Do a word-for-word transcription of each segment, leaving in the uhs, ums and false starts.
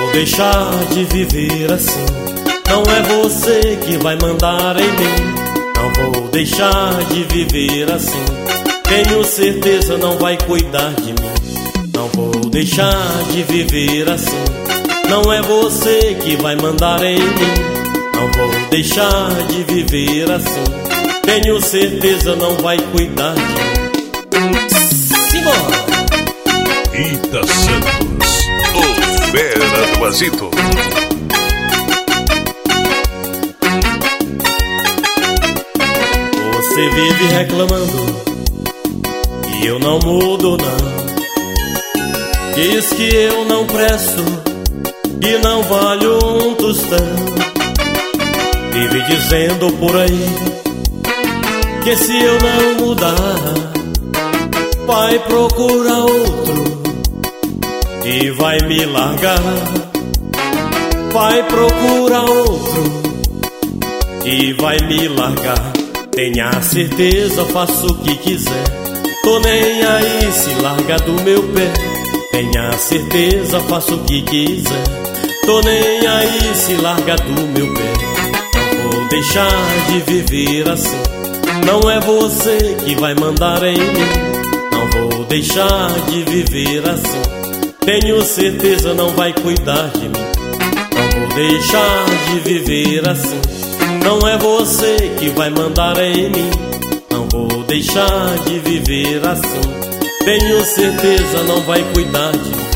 vou deixar de viver assim. Não é você que vai mandar em mim. Não vou deixar de viver assim. Tenho certeza não vai cuidar de mim. Não vou deixar de viver assim. Não é você que vai mandar em mim. Não vou deixar de viver assim. Tenho certeza não vai cuidar de mim. Simbora! Ita Santos, o fera do Azito. Você vive reclamando e eu não mudo não. Diz que eu não presto, que não valho um tostão. Vive dizendo por aí que se eu não mudar vai procurar outro e vai me largar. Vai procurar outro e vai me largar. Tenha certeza, faço o que quiser. Tô nem aí se larga do meu pé. Tenha certeza, faço o que quiser. Tô nem aí se larga do meu pé. Não vou deixar de viver assim. Não é você que vai mandar em mim. Não vou deixar de viver assim. Tenho certeza não vai cuidar de mim. Não vou deixar de viver assim. Não é você que vai mandar em mim. Não vou deixar de viver assim. Tenho certeza não vai cuidar de mim.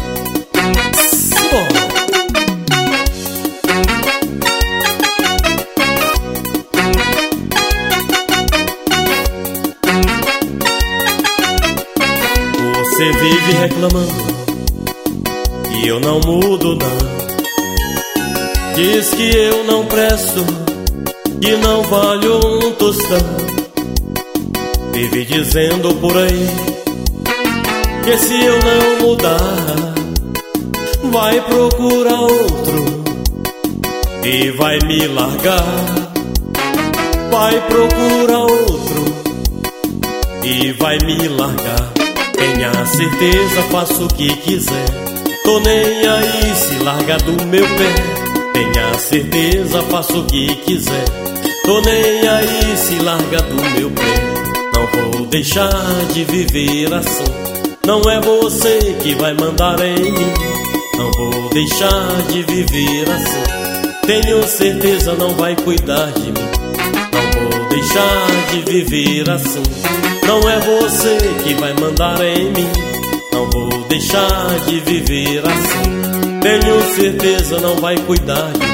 Você vive reclamando e eu não mudo não. Diz que eu não presto, que não valho um tostão. Vive dizendo por aí que se eu não mudar vai procurar outro e vai me largar. Vai procurar outro e vai me largar. Tenha certeza, faço o que quiser. Tô nem aí se larga do meu pé. Tenha certeza, faço o que quiser. Tô nem aí se larga do meu pé. Não vou deixar de viver assim. Não é você que vai mandar em mim. Não vou deixar de viver assim. Tenho certeza não vai cuidar de mim. Não vou deixar de viver assim. Não é você que vai mandar em mim. Não vou deixar de viver assim. Tenho certeza não vai cuidar de mim.